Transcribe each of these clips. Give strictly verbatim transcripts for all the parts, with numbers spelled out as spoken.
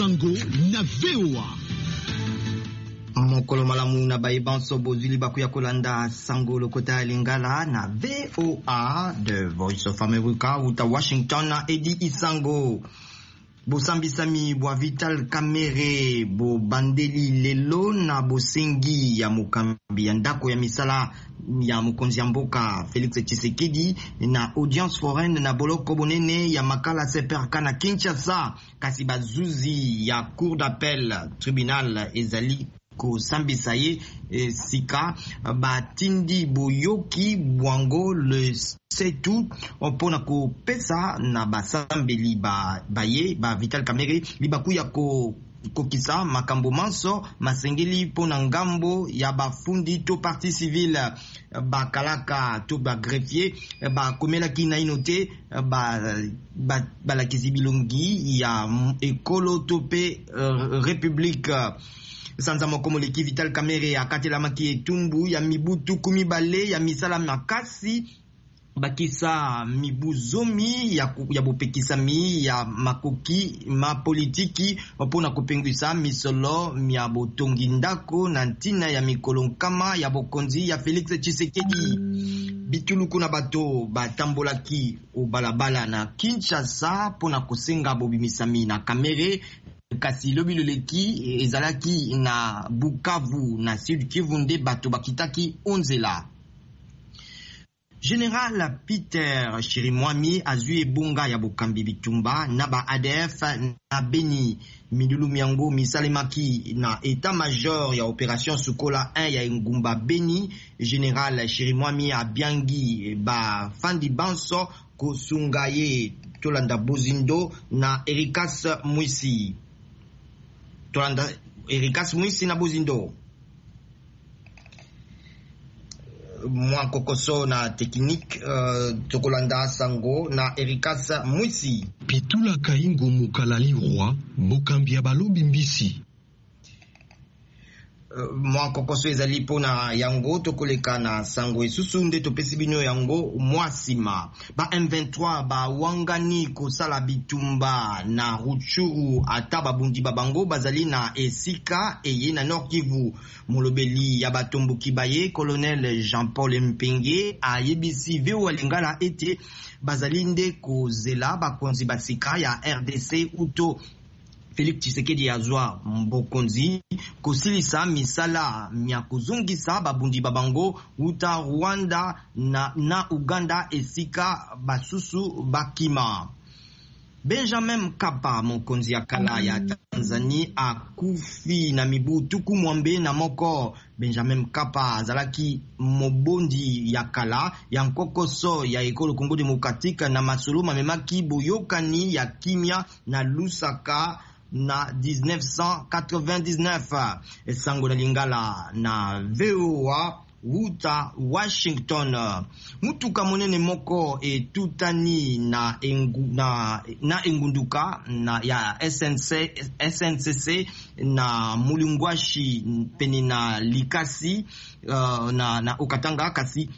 Sango na V O A. Mokolo malamu na baibanso bozuli bakuya kolanda Sango lokota lingala na V O A, The Voice of America, uta Washington na Edi Isango. Bo sambisami bo Vital Kamerhe bo bandeli lelo na bo sengi ya mukambi ya ndako ya misala ya mukonzi ya mboka Felix Tshisekedi na audience foraine na boloko bonene ya makala seperka na Kinshasa kasi bazuzi ya cour d'appel tribunal ezali ko sambisa ye eh, sika batindi boyoki bwango le setu opona ko pesa na basambeli ba baye ba Vital Kamerhe libakuya ko kokisa makambo manso masengeli pona ngambo ya bafundi to partie civile bakalaka to ba greffier ba komela kina inote ba ba balakisi bilongi ya ekolo tope uh, République sanza mokomo leki Vital Kamerhe akatela maki etumbu ya mibutu kumi bale ya misala makasi bakisa mibuzomi ya, ya bopekisami ya makoki ma politiki opona kopengwisa misolo ya botongi ndako na ntina ya mikolo nkama ya bokonzi ya Felix Tshisekedi. Bituluku na bato batambolaki obalabala na Kinshasa pona kosenga bobimisami na Kamerhe kasi lobi loleki ezalaki na Bukavu na Sud Kivu nde bato bakitaki onzela. Général Peter Chirimwami azui ebunga ya bokambi bitumba na ba A D F na Beni midulu miango misalemaki na état-major ya opération Sukola un ya Ngumba Beni. Général Chirimwami abiangi ba fandi banso kosungaye tolanda Bozindo na Erikas Mwisi tolanda Erikas Mwisi na Bozindo. Mwa kokoso na technique uh, tokolanda Sango na Erikas Mwisi. Pitula kaingo mukalali roi bokambia balobi mbisi. Mwa kokoso ezali pona yango tokoleka na Sango esusu nde topesi bino yango mwasima. Ba M vingt-trois ba wangani kosala bitumba na Rutshuru ata babundi babango bazali na esika eye na Nord Kivu. Molobeli ya batomboki baye Colonel Jean-Paul Mpenge ayebisi V O A lingala ete bazali nde kozela bakonzi basika ya R D C uto Felix Tshisekedi azwa mbokonzi kosilisa misala mya kuzungisa babundi babango uta Rwanda na, na Uganda esika basusu bakima. Benjamin Mkapa mokonzi ya kala ya Tanzania akufi na mibu tuku mwambe na moko. Benjamin Mkapa azalaki mobondi ya kala ya nkokoso ya ekolo Kongo Demokratika na masolo mamemaki boyokani ya kimia na Lusaka na dix-neuf cent quatre-vingt-dix-neuf. Sango na lingala na V O A uta Washington. Mutuka monene moko etutani na engu, na, na engunduka na ya S N C, S N C C na mulungwashi peni na Likasi uh, na, na Okatanga kasi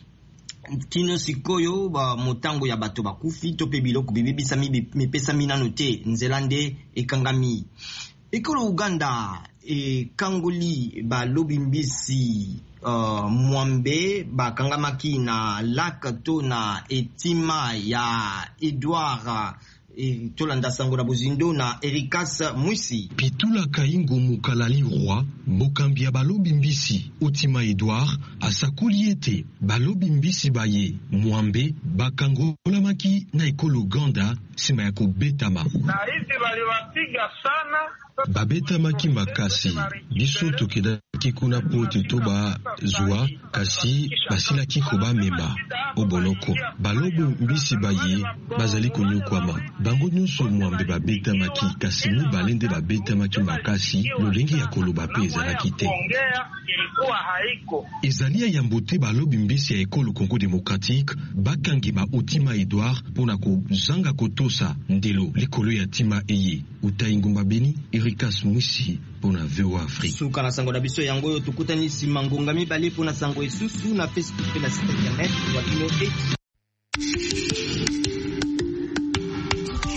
kino sikoyo ba motango ya bato bakufi tope biloko bibibisa mipesa minano te nzelande ekangami. Ekolo Uganda e kangoli ba lobi mbisi uh, mwambe ba kangamaki na lac to na etima ya Edouard e tolanda Sango na Bozindo na Erikas Mwisi. Pitula kaingo mukalali roi bokambi ya balobi mbisi utima Edouard asakoli ete balobi mbisi baye mwambe bakangolamaki na ekolo Uganda sima ya kobetama. Na hizi waliwapiga sana babetamaki makasi biso tokedaki kuna po toba zwa kasi basilaki kobamema oboloko balobi mbisi baye bazali konyokwama bango nyonso mwambe babetamaki kasi mibale nde babetamaki makasi lolenge ya koloba pe ezalaki te. Ezali ya yambo te balobi mbisi ya ekolo Congo Démocratique bakangi ba utima Edouard pona kozanga kotosa ndelo likolo ya tima eye uta Ngumba Beni. Erikas Mwisi pona V O A Afrique. Suka na Sango na biso yango yo tukutani simangonga mibale pona Sango esusu na Facebook na site internet wa Ino